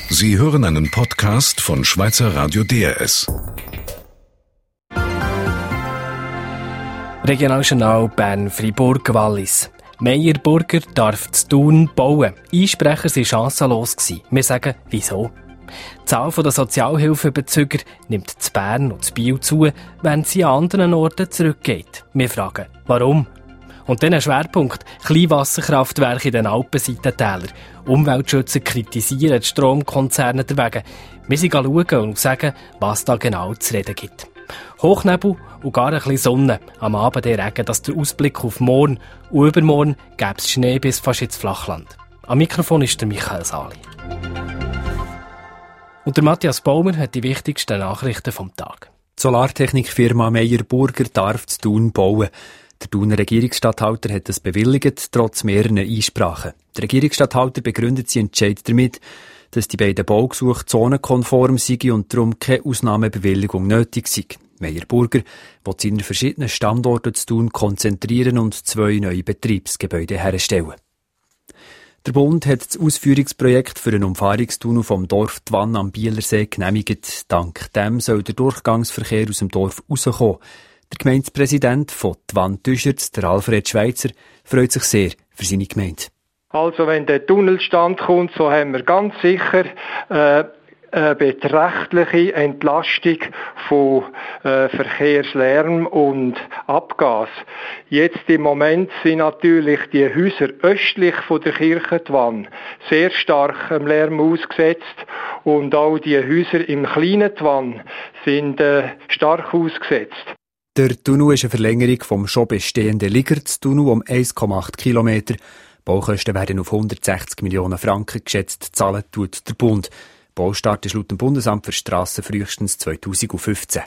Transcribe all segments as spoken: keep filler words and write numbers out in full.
Sie hören einen Podcast von Schweizer Radio D R S. Regionaljournal Bern-Fribourg-Wallis. Meyer Burger darf zu Thun bauen. Einsprecher waren chancenlos. Wir sagen, wieso? Die Zahl der Sozialhilfebezüger nimmt zu Bern und zu Biel zu, wenn sie an anderen Orten zurückgeht. Wir fragen, warum? Und dann ein Schwerpunkt: Kleinwasserkraftwerke in den Alpenseitentälern. Umweltschützer kritisieren die Stromkonzerne deswegen. Wir sind schauen und sagen, was da genau zu reden gibt. Hochnebel und gar ein bisschen Sonne. Am Abend der Regen, dass der Ausblick auf morgen und übermorgen gäbe es Schnee bis fast ins Flachland. Am Mikrofon ist der Michael Sali. Und der Matthias Baumer hat die wichtigsten Nachrichten vom Tag. Die Solartechnikfirma Meyer Burger darf zu Thun bauen. Der Thuner Regierungsstatthalter hat das bewilligt, trotz mehreren Einsprachen. Der Regierungsstatthalter begründet seinen Entscheid damit, dass die beiden Baugesuche zonenkonform seien und darum keine Ausnahmebewilligung nötig sei. Meyer Burger will seine verschiedenen Standorte zu Thun konzentrieren und zwei neue Betriebsgebäude herstellen. Der Bund hat das Ausführungsprojekt für einen Umfahrungstunnel vom Dorf Twann am Bielersee genehmigt. Dank dem soll der Durchgangsverkehr aus dem Dorf rauskommen. Der Gemeindepräsident von Twann-Tüscherz, der Alfred Schweitzer, freut sich sehr für seine Gemeinde. Also wenn der Tunnelstand kommt, so haben wir ganz sicher äh, eine beträchtliche Entlastung von äh, Verkehrslärm und Abgas. Jetzt im Moment sind natürlich die Häuser östlich von der Kirche Twann sehr stark dem Lärm ausgesetzt und auch die Häuser im kleinen Twann sind äh, stark ausgesetzt. Der Tunnel ist eine Verlängerung vom schon bestehenden Ligertstunnel um eins Komma acht Kilometer. Baukosten werden auf hundertsechzig Millionen Franken geschätzt, zahlen tut der Bund. Baustart ist laut dem Bundesamt für Strassen frühestens zweitausendfünfzehn.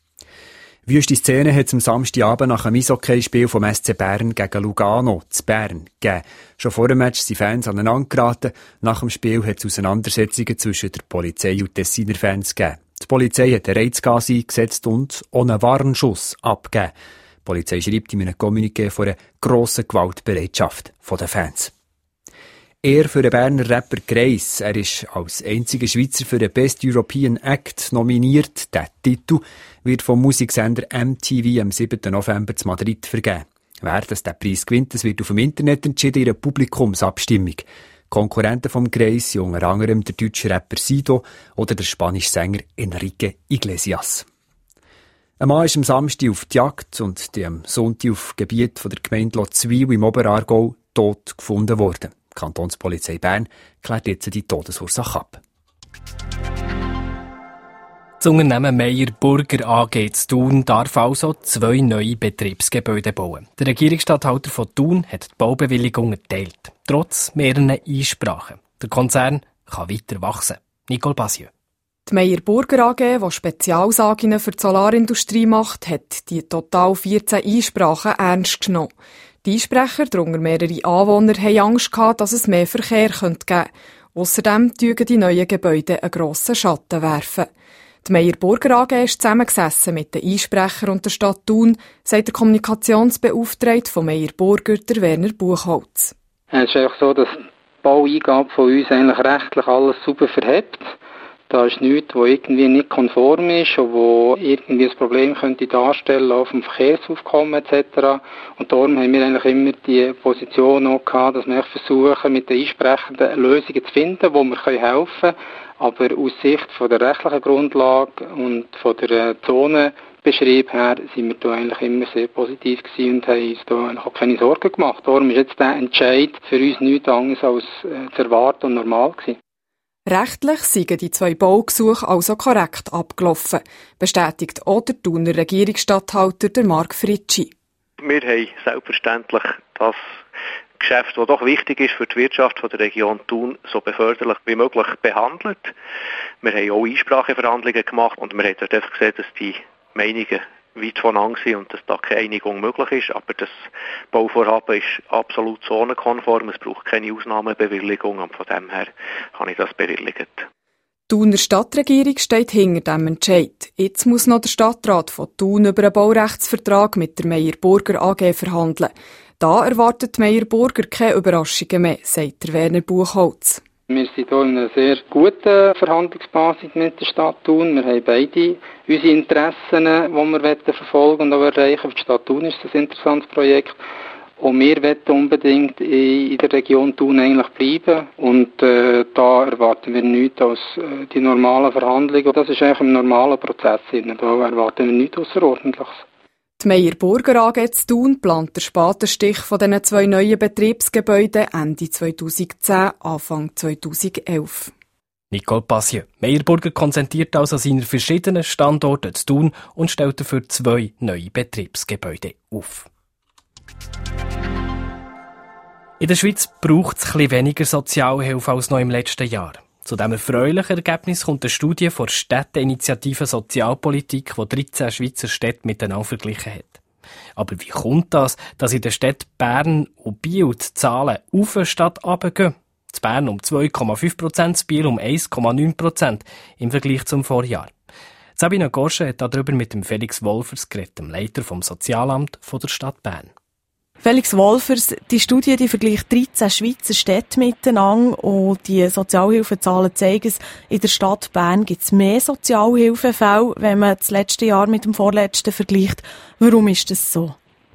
Wüste Szene hat es am Samstagabend nach einem Eishockeyspiel vom S C Bern gegen Lugano zu Bern gegeben. Schon vor dem Match sind Fans aneinander geraten. Nach dem Spiel hat es Auseinandersetzungen zwischen der Polizei und Tessiner Fans gegeben. Die Polizei hat einen Reizgas eingesetzt und ohne Warnschuss abgegeben. Die Polizei schreibt in einem Kommuniqué von einer grossen Gewaltbereitschaft der Fans. Er für den Berner Rapper Grace. Er ist als einziger Schweizer für den Best European Act nominiert. Der Titel wird vom Musiksender M T V am siebten November zu Madrid vergeben. Wer das den Preis gewinnt, das wird auf dem Internet entschieden in einer Publikumsabstimmung. Konkurrenten vom Grace sind unter anderem der deutsche Rapper Sido oder der spanische Sänger Enrique Iglesias. Ein Mann ist am Samstag auf die Jagd und am Sonntag auf Gebiet der Gemeinde Lotzwil im Oberaargau tot gefunden worden. Die Kantonspolizei Bern klärt jetzt die Todesursache ab. Das Unternehmen Meyer Burger A G zu Thun darf also zwei neue Betriebsgebäude bauen. Der Regierungsstatthalter von Thun hat die Baubewilligung erteilt, trotz mehreren Einsprachen. Der Konzern kann weiter wachsen. Nicole Basieux. Die Meyer Burger A G, die Spezialsagungen für die Solarindustrie macht, hat die total vierzehn Einsprachen ernst genommen. Die Einsprecher, darunter mehrere Anwohner, haben Angst gehabt, dass es mehr Verkehr geben könnte. Ausserdem werfen die neuen Gebäude einen grossen Schatten werfen. Die Meyer Burger A G ist zusammengesessen mit den Einsprechern und der Stadt Thun, sagt der Kommunikationsbeauftragte von Meyer Burger, der Werner Buchholz. Es ist einfach so, dass die Baueingabe von uns eigentlich rechtlich alles super verhebt. Da ist nichts, was irgendwie nicht konform ist und wo irgendwie ein Problem könnte darstellen auf dem Verkehrsaufkommen et cetera. Und darum haben wir eigentlich immer die Position auch gehabt, dass wir versuchen, mit den Einsprechenden Lösungen zu finden, wo wir helfen können. Aber aus Sicht von der rechtlichen Grundlage und von der Zonenbeschrieb her sind wir da eigentlich immer sehr positiv gewesen und haben uns da eigentlich auch keine Sorgen gemacht. Darum ist jetzt der Entscheid für uns nichts anderes als äh, zu erwarten und normal gewesen. Rechtlich seien die zwei Baugesuche also korrekt abgelaufen, bestätigt auch der Thuner Regierungsstatthalter der Marc Fritschi. Wir haben selbstverständlich das Geschäft, das doch wichtig ist für die Wirtschaft der Region Thun, so beförderlich wie möglich behandelt. Wir haben auch Einspracheverhandlungen gemacht und wir haben dort einfach gesehen, dass die Meinungen weit voneinander sind und dass da keine Einigung möglich ist. Aber das Bauvorhaben ist absolut zonenkonform. Es braucht keine Ausnahmebewilligung und von dem her habe ich das bewilligt. Die Thuner Stadtregierung steht hinter diesem Entscheid. Jetzt muss noch der Stadtrat von Thun über einen Baurechtsvertrag mit der Meyer Burger A G verhandeln. Da erwartet Meyer Burger keine Überraschungen mehr, sagt der Werner Buchholz. Wir sind hier in einer sehr guten Verhandlungsbasis mit der Stadt Thun. Wir haben beide unsere Interessen, die wir verfolgen und auch erreichen. Für die Stadt Thun ist das ein interessantes Projekt. Und wir wollen unbedingt in der Region Thun eigentlich bleiben. Und äh, da erwarten wir nichts als äh, die normalen Verhandlungen. Das ist eigentlich im normalen Prozess. Da erwarten wir nichts Außerordentliches. Die Meyer Burger A G zu Thun plant den Spatenstich von diesen zwei neuen Betriebsgebäuden Ende zweitausendzehn, Anfang zweitausendelf. Nicole Passieu. Meyer Burger konzentriert also seine verschiedenen Standorte zu Thun und stellt dafür zwei neue Betriebsgebäude auf. In der Schweiz braucht es etwas weniger Sozialhilfe als noch im letzten Jahr. Zu diesem erfreulichen Ergebnis kommt eine Studie von Städteinitiative Sozialpolitik, die dreizehn Schweizer Städte miteinander verglichen hat. Aber wie kommt das, dass in den Städten Bern und Biel die Zahlen auf statt runtergehen? In Bern um zwei Komma fünf Prozent, in Biel um eins Komma neun Prozent im Vergleich zum Vorjahr. Sabina Gorsche hat darüber mit dem Felix Wolfers geredet, dem Leiter vom Sozialamt von der Stadt Bern. Felix Wolfers, die Studie die vergleicht dreizehn Schweizer Städte miteinander und die Sozialhilfezahlen zeigen es, in der Stadt Bern gibt es mehr Sozialhilfefälle, wenn man das letzte Jahr mit dem vorletzten vergleicht. Warum ist das so?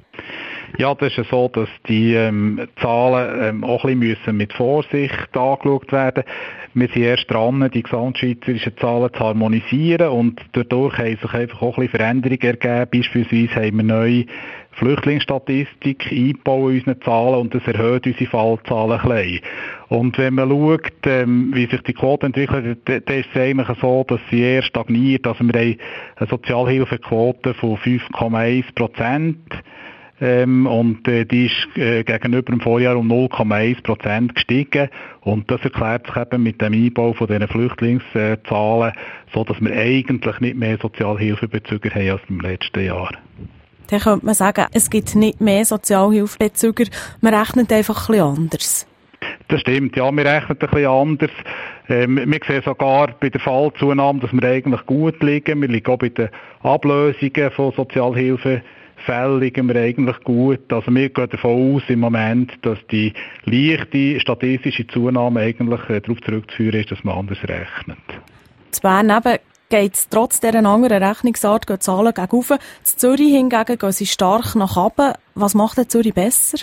Ja, das ist ja so, dass die ähm, Zahlen ähm, auch ein bisschen mit Vorsicht angeschaut werden müssen. Wir sind erst dran, die gesamtschweizerischen Zahlen zu harmonisieren und dadurch haben sich einfach auch ein bisschen Veränderungen ergeben. Beispielsweise haben wir neue Flüchtlingsstatistik eingebaut in unseren Zahlen und das erhöht unsere Fallzahlen ein bisschen. Und wenn man schaut, ähm, wie sich die Quote entwickelt, dann ist es eigentlich so, dass sie eher stagniert. Also wir haben eine Sozialhilfequote von fünf Komma eins Prozent. Ähm, und äh, die ist äh, gegenüber dem Vorjahr um null Komma eins Prozent gestiegen. Und das erklärt sich eben mit dem Einbau von diesen Flüchtlingszahlen, so dass wir eigentlich nicht mehr Sozialhilfebezüger haben als im letzten Jahr. Dann könnte man sagen, es gibt nicht mehr Sozialhilfebezüger, man rechnet einfach ein bisschen anders. Das stimmt, ja, wir rechnen ein bisschen anders. Ähm, wir sehen sogar bei der Fallzunahme, dass wir eigentlich gut liegen. Wir liegen auch bei den Ablösungen von Sozialhilfe. Fälle liegen wir eigentlich gut. Also wir gehen davon aus im Moment, dass die leichte statistische Zunahme eigentlich äh, darauf zurückzuführen ist, dass man anders rechnet. In Bern eben geht es trotz dieser anderen Rechnungsart, gehen die Zahlen gegen rauf. In Zürich hingegen gehen sie stark nach unten. Was macht denn Zürich besser?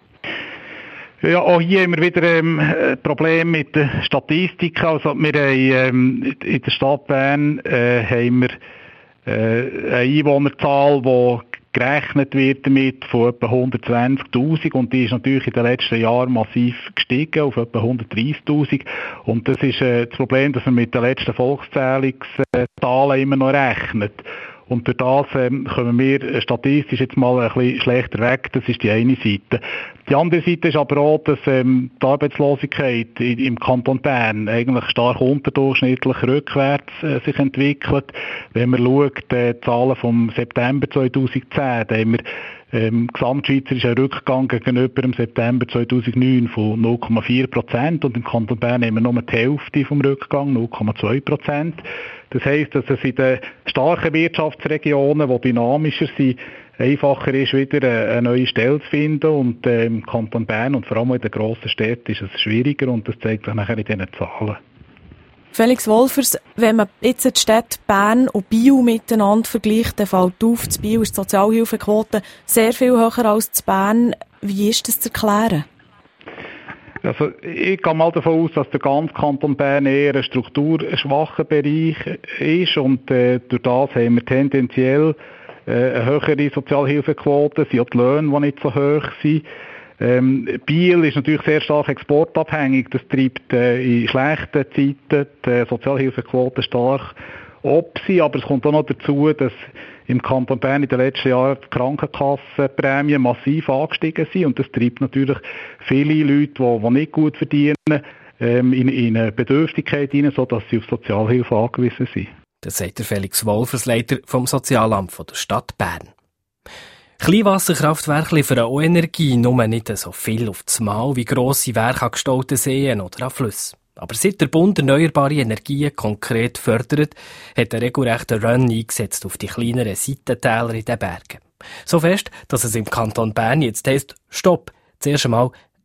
Ja, auch hier haben wir wieder ähm, ein Problem mit der Statistik. Also wir haben ähm, in der Stadt Bern äh, haben wir äh, eine Einwohnerzahl, die gerechnet wird damit von etwa hundertzwanzigtausend und die ist natürlich in den letzten Jahren massiv gestiegen auf etwa hundertdreißigtausend und das ist äh, das Problem, dass man mit den letzten Volkszählungszahlen immer noch rechnet. Und durch das ähm, kommen wir statistisch jetzt mal ein bisschen schlechter weg. Das ist die eine Seite. Die andere Seite ist aber auch, dass ähm, die Arbeitslosigkeit in, im Kanton Bern eigentlich stark unterdurchschnittlich rückwärts äh, sich entwickelt. Wenn man schaut, äh, die Zahlen vom September zweitausendzehn, da haben wir ähm, gesamtschweizerisch einen Rückgang gegenüber dem September zweitausendneun von null Komma vier Prozent und im Kanton Bern haben wir nur die Hälfte vom Rückgang, null Komma zwei Prozent. Das heisst, dass es in den starken Wirtschaftsregionen, die dynamischer sind, einfacher ist, wieder eine neue Stelle zu finden. Und äh, im Kanton Bern und vor allem in den grossen Städten ist es schwieriger und das zeigt sich nachher in diesen Zahlen. Felix Wolfers, wenn man jetzt die Städte Bern und Biel miteinander vergleicht, dann fällt auf, in Biel ist die Sozialhilfequote sehr viel höher als in Bern. Wie ist das zu erklären? Also ich gehe mal davon aus, dass der ganze Kanton Bern eher ein strukturschwacher Bereich ist und äh, durch das haben wir tendenziell äh, eine höhere Sozialhilfequote, sind auch die Löhne, die nicht so hoch sind. Ähm, Biel ist natürlich sehr stark exportabhängig, das treibt äh, in schlechten Zeiten die Sozialhilfequote stark ob sie, aber es kommt auch noch dazu, dass im Kanton Bern in den letzten Jahren die Krankenkassenprämien massiv angestiegen sind und das treibt natürlich viele Leute, die, die nicht gut verdienen, ähm, in, in eine Bedürftigkeit hinein, sodass sie auf Sozialhilfe angewiesen sind. Das sagt der Felix Wolfers, Leiter vom Sozialamt der Stadt Bern. Kleinwasserkraftwerke liefern auch Energie, nur nicht so viel auf das Mal wie grosse Werke an gestauten Seen oder an Flüssen. Aber seit der Bund erneuerbare Energien konkret fördert, hat er regelrechten Run eingesetzt auf die kleineren Seitentäler in den Bergen. So fest, dass es im Kanton Bern jetzt heisst, stopp, zuerst einmal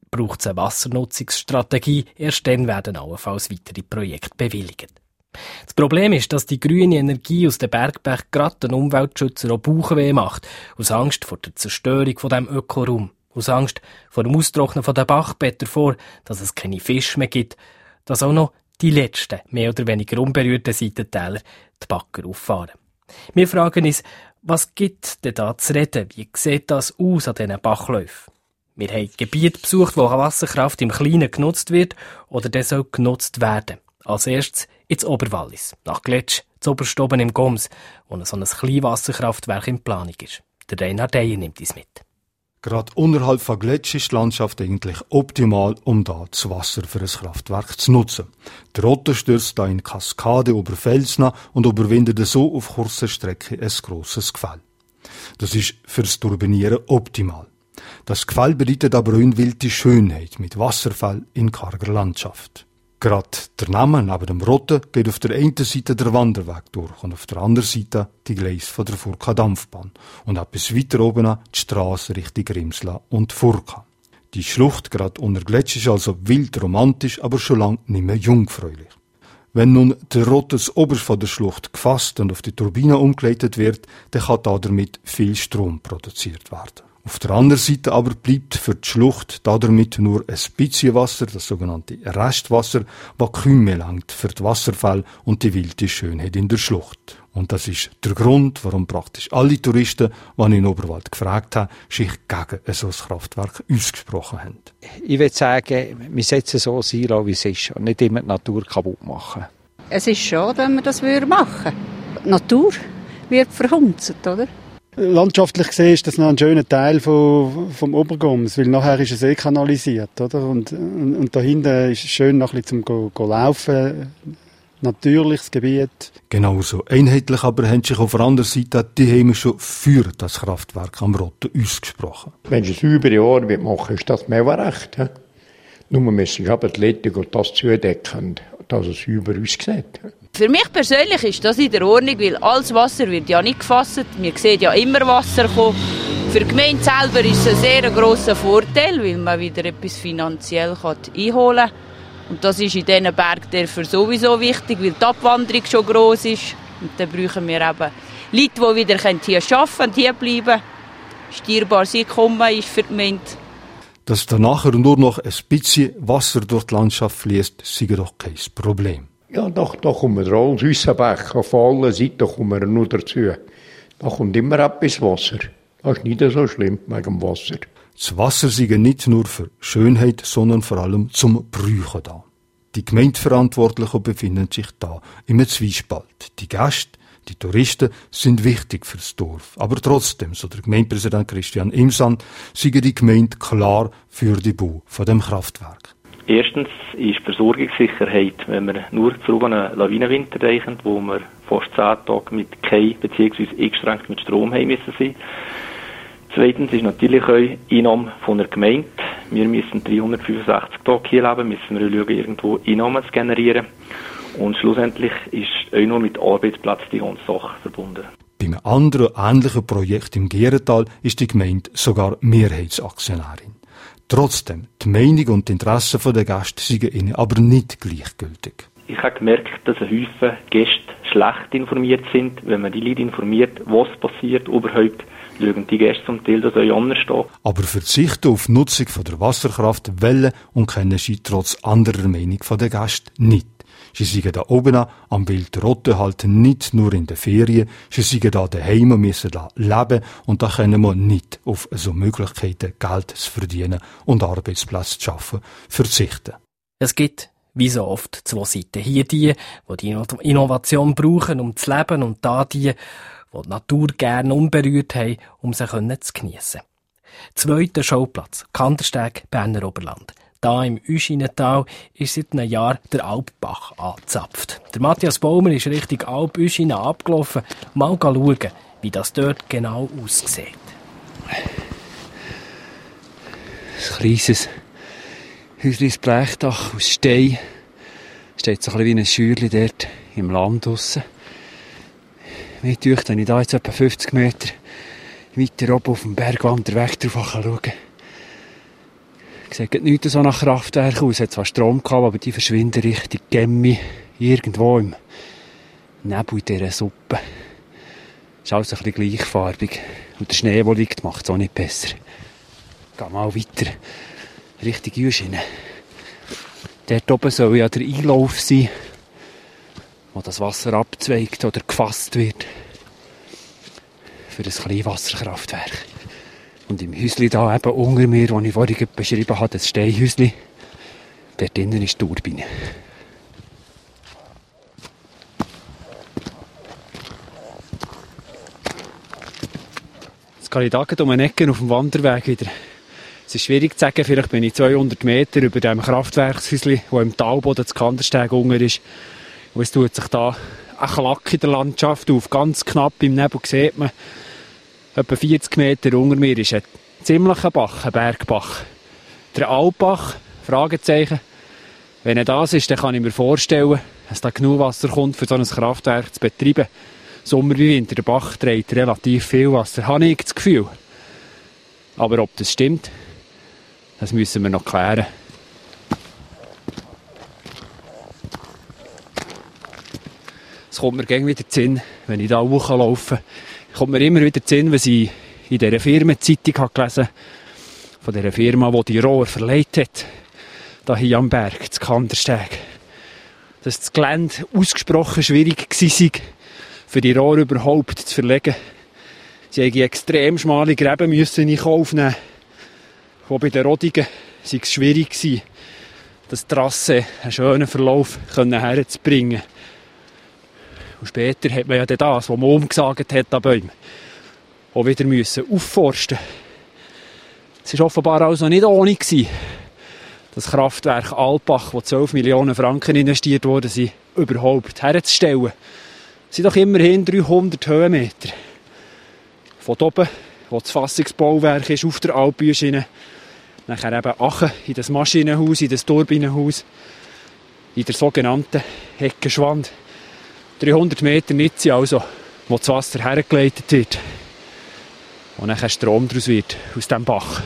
Braucht es eine Wassernutzungsstrategie, erst dann werden allenfalls weitere Projekte bewilligt. Das Problem ist, dass die grüne Energie aus den Bergbächen gerade den Umweltschützer auch Bauchweh macht, aus Angst vor der Zerstörung von diesem Ökoraum, aus Angst vor dem Austrocknen der Bachbett davor, dass es keine Fische mehr gibt, dass auch noch die letzten, mehr oder weniger unberührten Seitentäler die Bagger auffahren. Wir fragen uns, was gibt denn da zu reden? Wie sieht das aus an diesen Bachläufen? Wir haben Gebiete besucht, wo Wasserkraft im Kleinen genutzt wird oder der soll genutzt werden. Als erstes ins Oberwallis, nach Gletsch, zu Oberstoben im Goms, wo so ein Kleinwasserkraftwerk in Planung ist. Der Reinhard Eyer nimmt uns mit. Gerade unterhalb von Gletsch ist die Landschaft eigentlich optimal, um da das Wasser für ein Kraftwerk zu nutzen. Der Rotte stürzt da in Kaskade über Felsna und überwindet so auf kurzer Strecke ein grosses Gefäll. Das ist fürs Turbinieren optimal. Das Gefäll bedeutet aber auch eine wilde Schönheit mit Wasserfall in karger Landschaft. Gerade der Name neben dem Rotte geht auf der einen Seite der Wanderweg durch und auf der anderen Seite die Gleise von der Furka Dampfbahn und etwas weiter oben die Strasse Richtung Grimsla und Furka. Die Schlucht gerade unter Gletsch ist also wild romantisch, aber schon lange nicht mehr jungfräulich. Wenn nun der Rotte das Oberste von der Schlucht gefasst und auf die Turbine umgeleitet wird, dann kann da damit viel Strom produziert werden. Auf der anderen Seite aber bleibt für die Schlucht damit nur ein bisschen Wasser, das sogenannte Restwasser, das kaum mehr langt für die Wasserfälle und die wilde Schönheit in der Schlucht. Und das ist der Grund, warum praktisch alle Touristen, die ich in Oberwald gefragt habe, sich gegen ein solches Kraftwerk ausgesprochen haben. Ich würde sagen, wir setzen so sein, wie es ist und nicht immer die Natur kaputt machen. Es ist schade, wenn wir das machen würden. Die Natur wird verhunzt, oder? Landschaftlich gesehen ist das noch ein schöner Teil vom, vom Obergoms, weil nachher ist es eh kanalisiert, oder? Und, und, und da hinten ist es schön noch ein bisschen zum go, go laufen, natürliches Gebiet. Genauso einheitlich aber haben sich auf der anderen Seite die Heime schon für das Kraftwerk am Rotten ausgesprochen. Wenn es über Jahre machen, ist das mehr recht. He? Nur müssen sich aber die Leute das zudecken, dass es über uns sieht. Für mich persönlich ist das in der Ordnung, weil alles Wasser wird ja nicht gefasst. Wir sehen ja immer Wasser kommen. Für die Gemeinde selber ist es ein sehr grosser Vorteil, weil man wieder etwas finanziell einholen kann. Und das ist in diesen Bergdörfern sowieso wichtig, weil die Abwanderung schon gross ist. Und dann brauchen wir eben Leute, die wieder hier arbeiten und hier bleiben. Steuerbares Einkommen ist für die Gemeinde. Dass da nachher nur noch ein bisschen Wasser durch die Landschaft fließt, sei doch kein Problem. Ja, da, da kommen wir dran. Aus unserem Bach, auf allen Seiten kommen wir nur dazu. Da kommt immer etwas Wasser. Das ist nicht so schlimm wegen dem Wasser. Das Wasser sei nicht nur für Schönheit, sondern vor allem zum Brüchen da. Die Gemeindeverantwortlichen befinden sich da im Zwiespalt. Die Gäste, die Touristen sind wichtig fürs Dorf. Aber trotzdem, so der Gemeindepräsident Christian Imsan, sei die Gemeinde klar für den Bau von dem Kraftwerk. Erstens ist die Versorgungssicherheit, wenn wir nur zu einen Lawinenwinter denken, wo wir fast zehn Tage mit kein bzw. eingeschränkt mit Strom haben müssen sein. Zweitens ist natürlich auch Einnahme von der Gemeinde. Wir müssen dreihundertfünfundsechzig Tage hier leben, müssen wir schauen, irgendwo Einnahmen zu generieren. Und schlussendlich ist auch nur mit Arbeitsplatz die ganze Sache verbunden. Beim anderen ähnlichen Projekt im Gärental ist die Gemeinde sogar Mehrheitsaktionärin. Trotzdem, die Meinung und die Interessen der Gäste sind ihnen aber nicht gleichgültig. Ich habe gemerkt, dass ein Haufen Gäste schlecht informiert sind. Wenn man die Leute informiert, was passiert überhaupt, schauen die Gäste zum Teil, dass auch anders steht. Aber verzichten auf die Nutzung von der Wasserkraft wollen und können sie trotz anderer Meinung der Gäste nicht. Sie sind da oben am Wild Rotte halt nicht nur in den Ferien, sie sind da daheim und müssen da leben und da können wir nicht auf so Möglichkeiten, Geld zu verdienen und Arbeitsplätze zu schaffen, verzichten. Es gibt, wie so oft, zwei Seiten. Hier die, die die Innovation brauchen, um zu leben, und da die, die die Natur gerne unberührt haben, um sie zu geniessen. Zweiter Schauplatz, Kandersteg, Berner Oberland. Da im Üschinental ist seit einem Jahr der Alpbach angezapft. Der Matthias Baumer ist Richtung Alp-Üschinen abgelaufen, mal schauen, wie das dort genau aussieht. Ein kleines häusliches Blechdach aus Stein. Steht so ein bisschen wie ein Scheuerchen dort im Land draussen. Mir dünkt, wenn ich da jetzt etwa fünfzig Meter weiter oben auf dem Bergwanderweg drauf schaue, Sieht nicht so nach Kraftwerk aus. Es hat zwar Strom gehabt, aber die verschwinden Richtung Gemmi. Irgendwo im Nebel in dieser Suppe. Ist alles ein bisschen gleichfarbig. Und der Schnee, der liegt, macht es auch nicht besser. Geh mal weiter. Richtung Jüschine. Dort oben soll ja der Einlauf sein, wo das Wasser abzweigt oder gefasst wird. Für ein Kleinwasserkraftwerk. Und im Häuschen da eben unter mir, das ich vorhin beschrieben habe, das Steinhäuschen, dort drinnen ist die Turbine. Jetzt gehe ich da um eine Ecke auf dem Wanderweg wieder. Es ist schwierig zu sagen, vielleicht bin ich zweihundert Meter über dem Kraftwerkshäuschen, das im Talboden des Kandersteg unten ist. Und es tut sich da ein Klack in der Landschaft auf. Ganz knapp im Nebel sieht man, etwa vierzig Meter unter mir ist ein ziemlicher Bach, ein Bergbach. Der Albach, Fragezeichen. Wenn er das ist, dann kann ich mir vorstellen, dass da genug Wasser kommt, für so ein Kraftwerk zu betreiben. Sommer wie Winter, der Bach trägt relativ viel Wasser, habe ich das Gefühl. Aber ob das stimmt, das müssen wir noch klären. Es kommt mir gerne wieder in den Sinn, wenn ich da hochlaufe. Kommt mir immer wieder in den Sinn, was ich in dieser Firmenzeitung gelesen habe. Von dieser Firma, die die Rohre verleiht hat. Da hier am Berg, zu Kandersteg. Dass das Gelände ausgesprochen schwierig war, für die Rohre überhaupt zu verlegen. Sie mussten extrem schmale Gräben müssen in Kauf nehmen. Auch bei den Rodigen war es schwierig, das Trasse, einen schönen Verlauf herzubringen. Und später hat man ja das, was man umgesagt hat an Bäumen, auch wieder müssen aufforsten. Es war offenbar also nicht ohne gewesen, das Kraftwerk Alpbach, wo zwölf Millionen Franken investiert wurden, sie überhaupt herzustellen. Es sind doch immerhin dreihundert Höhenmeter. Von oben, wo das Fassungsbauwerk ist, auf der Alpbüschine, nachher eben Achen in das Maschinenhaus, in das Turbinenhaus, in der sogenannten Heckenschwand. dreihundert Meter Nitze also, wo das Wasser hergeleitet wird. Und nachher Strom daraus wird, aus diesem Bach.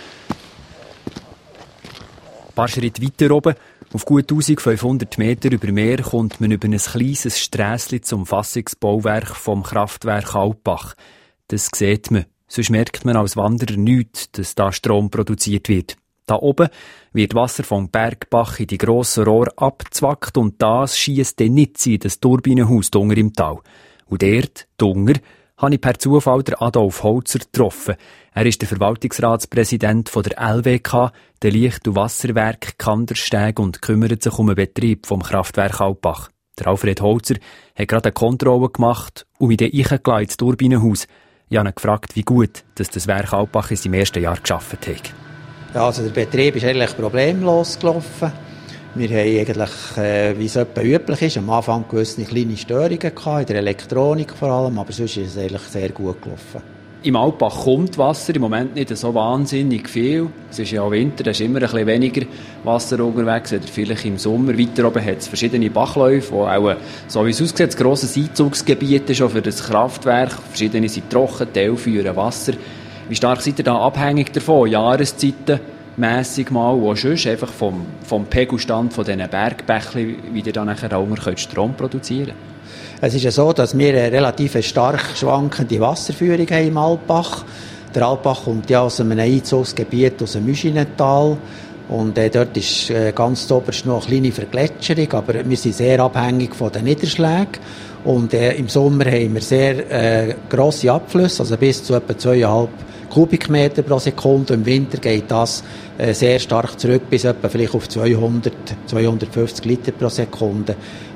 Ein paar Schritte weiter oben, auf gut eintausendfünfhundert Meter über Meer, kommt man über ein kleines Strässchen zum Fassungsbauwerk vom Kraftwerk Alpbach. Das sieht man. Sonst merkt man als Wanderer nichts, dass da Strom produziert wird. Da oben wird Wasser vom Bergbach in die grossen Rohre abgezwackt und das schiesst dann nicht in das Turbinenhaus unten im Tal. Und dort, unten, habe ich per Zufall den Adolf Holzer getroffen. Er ist der Verwaltungsratspräsident von der L W K, der Licht- und Wasserwerk Kandersteg, und kümmert sich um den Betrieb vom Kraftwerk Alpbach. Der Alfred Holzer hat gerade eine Kontrolle gemacht und mich dann reingelassen ins Turbinenhaus. Ich habe ihn gefragt, wie gut dass das Werk Alpbach in seinem ersten Jahr gearbeitet hat. Ja, also der Betrieb ist eigentlich problemlos gelaufen. Wir haben eigentlich, äh, wie es etwa üblich ist, am Anfang gewisse kleine Störungen gehabt, in der Elektronik vor allem, aber sonst ist es eigentlich sehr gut gelaufen. Im Alpbach kommt Wasser, im Moment nicht so wahnsinnig viel. Es ist ja auch Winter, da ist immer ein bisschen weniger Wasser unterwegs, oder vielleicht im Sommer. Weiter oben hat es verschiedene Bachläufe, wo auch, so wie es aussieht, ein grosses Einzugsgebiet ist, auch für das Kraftwerk. Verschiedene sind trocken, Teile führen Wasser. Wie stark seid ihr da abhängig davon? Jahreszeiten mässig mal, wo sonst einfach vom, vom Pegelstand von diesen Bergbächli, wie ihr dann nachher auch unten Strom produzieren könnt? Es ist ja so, dass wir eine relativ stark schwankende Wasserführung haben im Alpbach. Der Alpbach kommt ja aus einem Einzugsgebiet aus dem Müschinental. Und äh, dort ist äh, ganz oberst noch eine kleine Vergletscherung, aber wir sind sehr abhängig von den Niederschlägen. Und äh, im Sommer haben wir sehr äh, grosse Abflüsse, also bis zu etwa zweieinhalb Kubikmeter pro Sekunde. Im Winter geht das äh, sehr stark zurück, bis etwa vielleicht auf zweihundert, zweihundertfünfzig Liter pro Sekunde.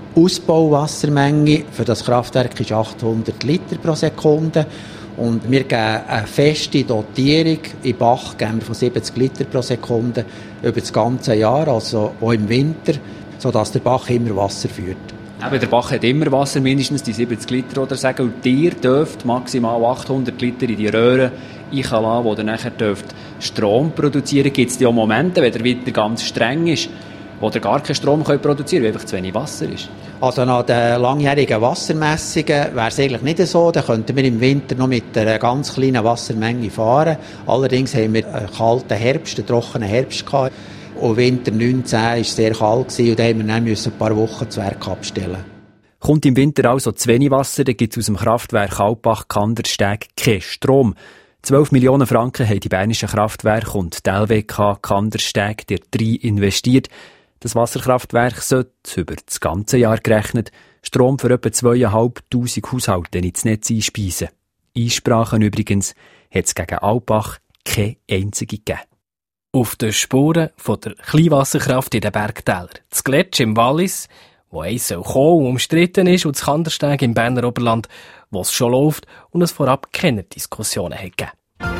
Ausbauwassermenge für das Kraftwerk ist achthundert Liter pro Sekunde. Und wir geben eine feste Dotierung im Bach geben wir von siebzig Liter pro Sekunde über das ganze Jahr, also auch im Winter, sodass der Bach immer Wasser führt. Eben, der Bach hat immer Wasser, mindestens die siebzig Liter, oder sagen. Und ihr dürft maximal achthundert Liter in die Röhre einlassen, wo ihr nachher dürft Strom produzieren. Gibt es ja auch Momente, wenn der Winter ganz streng ist, oder gar keinen Strom produzieren können, weil einfach zu wenig Wasser ist? Also nach den langjährigen Wassermessungen wäre es eigentlich nicht so. Da könnten wir im Winter noch mit einer ganz kleinen Wassermenge fahren. Allerdings haben wir einen kalten Herbst, einen trockenen Herbst gehabt. Und Winter neunzehn war es sehr kalt und da mussten wir dann ein paar Wochen das Werk abstellen. Kommt im Winter also zu wenig Wasser, dann gibt es aus dem Kraftwerk Alpbach-Kandersteg keinen Strom. zwölf Millionen Franken haben die bernischen Kraftwerke und die L W K Kandersteg dort rein investiert. Das Wasserkraftwerk sollte, über das ganze Jahr gerechnet, Strom für etwa zweitausendfünfhundert Haushalte ins Netz einspeisen. Einsprachen übrigens hat es gegen Alpbach keine einzige gegeben. Auf den Spuren von der Kleinwasserkraft in den Bergtälern. Das Gletsch im Wallis, wo eins soll kommen und umstritten ist, und das Kandersteg im Berner Oberland, wo es schon läuft und es vorab keine Diskussionen hat gegeben.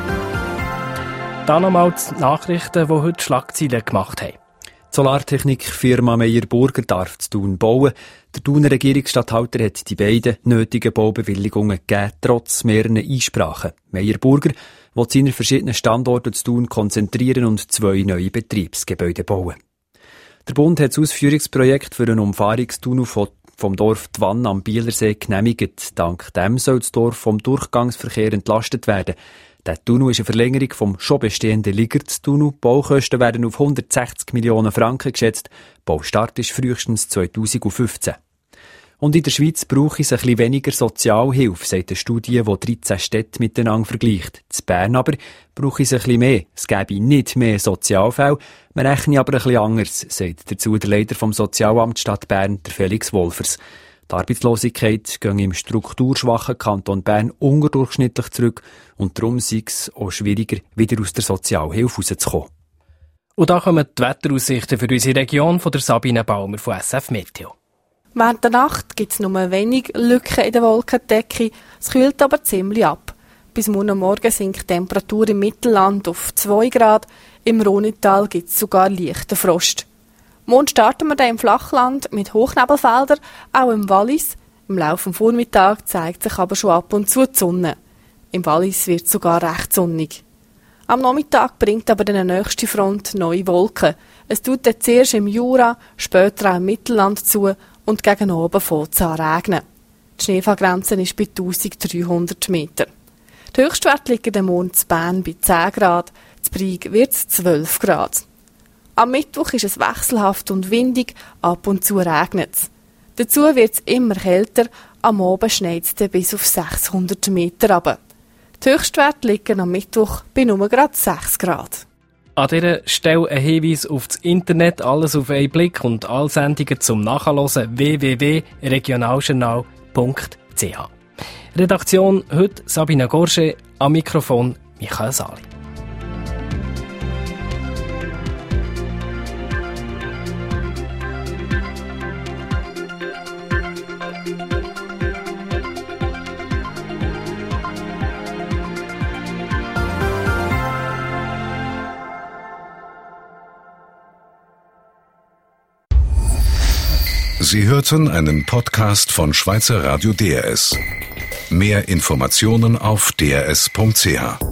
Dann nochmal die Nachrichten, die heute Schlagzeilen gemacht haben. Die Solartechnikfirma Meyer-Burger darf zu Thun bauen. Der Thuner Regierungsstatthalter hat die beiden nötigen Baubewilligungen gegeben, trotz mehreren Einsprachen. Meyer-Burger will seine verschiedenen Standorte zu Thun konzentrieren und zwei neue Betriebsgebäude bauen. Der Bund hat das Ausführungsprojekt für einen Umfahrungstunnel vom Dorf Twann am Bielersee genehmigt. Dank dem soll das Dorf vom Durchgangsverkehr entlastet werden. Der Tunnel ist eine Verlängerung vom schon bestehenden Ligertstunnel. Die Baukosten werden auf hundertsechzig Millionen Franken geschätzt. Baustart ist frühestens zweitausendfünfzehn. Und in der Schweiz brauche es ein bisschen weniger Sozialhilfe, sagt eine Studie, die dreizehn Städte miteinander vergleicht. In Bern aber brauche es ein bisschen mehr. Es gäbe nicht mehr Sozialfälle, man rechne aber ein bisschen anders, sagt dazu der Leiter vom Sozialamt Stadt Bern, der Felix Wolfers. Die Arbeitslosigkeit geht im strukturschwachen Kanton Bern unterdurchschnittlich zurück und darum sei es auch schwieriger, wieder aus der Sozialhilfe rauszukommen. Und da kommen die Wetteraussichten für unsere Region von der Sabine Baumer von S F Meteo. Während der Nacht gibt es nur wenig Lücken in der Wolkendecke, es kühlt aber ziemlich ab. Bis morgen Morgen sinkt die Temperatur im Mittelland auf zwei Grad, im Rhonital gibt es sogar leichten Frost. Morgen starten wir dann im Flachland mit Hochnebelfeldern, auch im Wallis. Im Laufe des Vormittags zeigt sich aber schon ab und zu die Sonne. Im Wallis wird es sogar recht sonnig. Am Nachmittag bringt aber die nächste Front neue Wolken. Es tut dann zuerst im Jura, später auch im Mittelland zu und gegen oben fängt es an zu regnen. Die Schneefallgrenze ist bei eintausenddreihundert Meter. Die Höchstwerte liegen am Morgen in Bern bei zehn Grad, in Brig wird es zwölf Grad. Am Mittwoch ist es wechselhaft und windig, ab und zu regnet es. Dazu wird es immer kälter, am Abend schneit es bis auf sechshundert Meter runter. Die Höchstwerte liegen am Mittwoch bei nur gerade sechs Grad. An dieser Stelle ein Hinweis auf das Internet, alles auf einen Blick und alle Sendungen zum Nachhören w w w punkt regionaljournal punkt c h. Redaktion heute Sabine Gorge, am Mikrofon Michael Sali. Sie hörten einen Podcast von Schweizer Radio D R S. Mehr Informationen auf d r s punkt c h.